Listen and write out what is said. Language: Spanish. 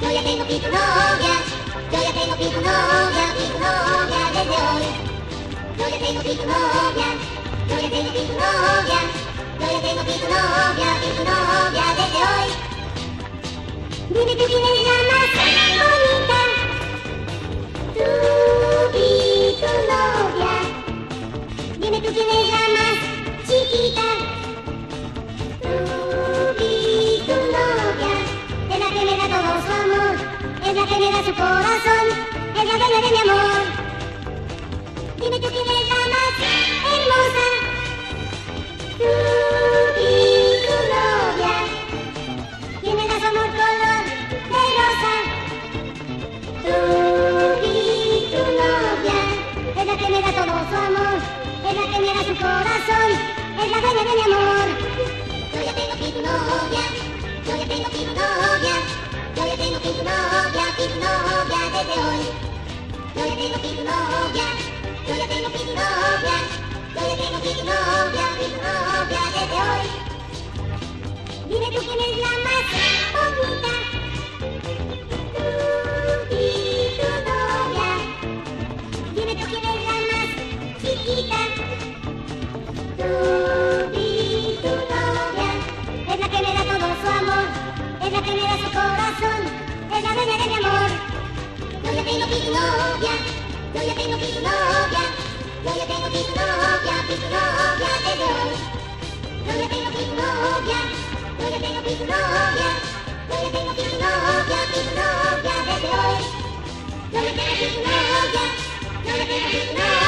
Yo ya tengo pico novia, yo ya tengo pico novia desde hoy. Yo ya tengo pico novia, yo ya tengo pico novia, yo ya tengo pico novia desde hoy. Dime tú quién es la más bonita, tú y tu novia. Dime tú quién es la más chiquita, tú y tu novia. Es la que me da todo su amor, es la que me da su corazón, es la dueña de mi amor. Dime tú quién es la más hermosa, tú y tu novia. ¿Quién me da su amor color de rosa? Tú y tu novia. Es la que me da todo su amor, es la que me da su corazón, es la dueña de mi amor. Yo ya tengo pico novia, yo ya tengo pico novia, yo ya tengo pico novia desde hoy. Yo ya tengo pico novia, yo ya tengo pico novia, yo ya tengo pico novia desde hoy. Dime tú quién es la más bonita, tú y tu novia. Dime tú quién es la más chiquita, tú y tu novia. Es la que me da todo su amor, es la que me da su corazón, es la dueña de mi amor. Yo ya tengo pico novia, yo ya tengo pico novia, yo ya tengo pico novia desde hoy. Yo ya tengo pico novia, yo ya tengo pico novia, yo ya tengo pico novia desde hoy. Yo ya tengo pico novia, yo ya tengo pico novia.